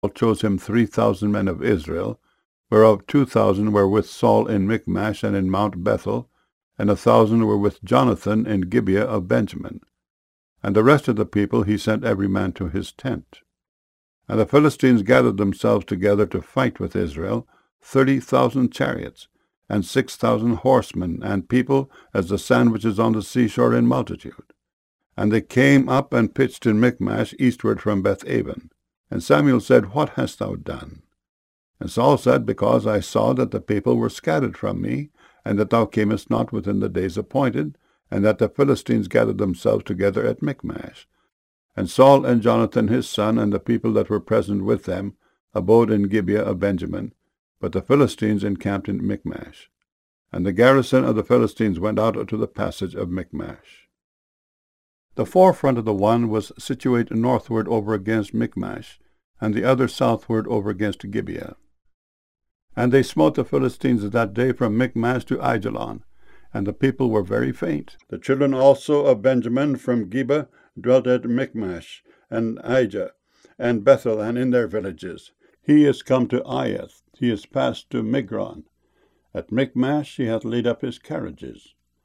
chose him 3,000 men of Israel, whereof 2,000 were with Saul in Michmash and in Mount Bethel, and 1,000 were with Jonathan in Gibeah of Benjamin. And the rest of the people he sent every man to his tent. And the Philistines gathered themselves together to fight with Israel, 30,000 chariots, and 6,000 horsemen, and people as the sand which is on the seashore in multitude. And they came up and pitched in Michmash eastward from Beth-aven. And Samuel said, What hast thou done? And Saul said, Because I saw that the people were scattered from me, and that thou camest not within the days appointed, and that the Philistines gathered themselves together at Michmash. And Saul and Jonathan his son, and the people that were present with them, abode in Gibeah of Benjamin, but the Philistines encamped in Michmash. And the garrison of the Philistines went out to the passage of Michmash. The forefront of the one was situate northward over against Michmash, and the other southward over against Gibeah. And they smote the Philistines that day from Michmash to Aijalon, and the people were very faint. The children also of Benjamin from Geba dwelt at Michmash, and Aijah, and Bethel, and in their villages. He is come to Aiath, he is passed to Migron. At Michmash he hath laid up his carriages.